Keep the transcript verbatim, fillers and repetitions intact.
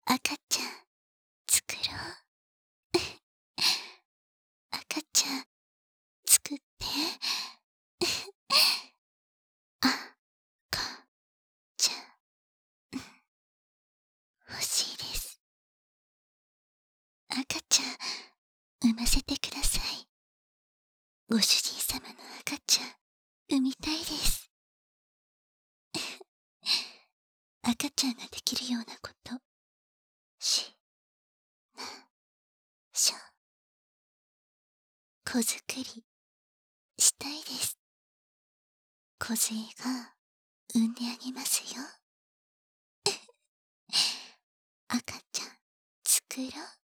赤ちゃん、作ろう。赤ちゃん、作って。赤ちゃん、欲しいです。赤ちゃん、産ませてください。ご主人様の赤ちゃん、産みたいです。赤ちゃんができるようなこと、し、ま、しょ。子作り、したいです。小杖が、産んであげますよ。赤ちゃん、作ろう。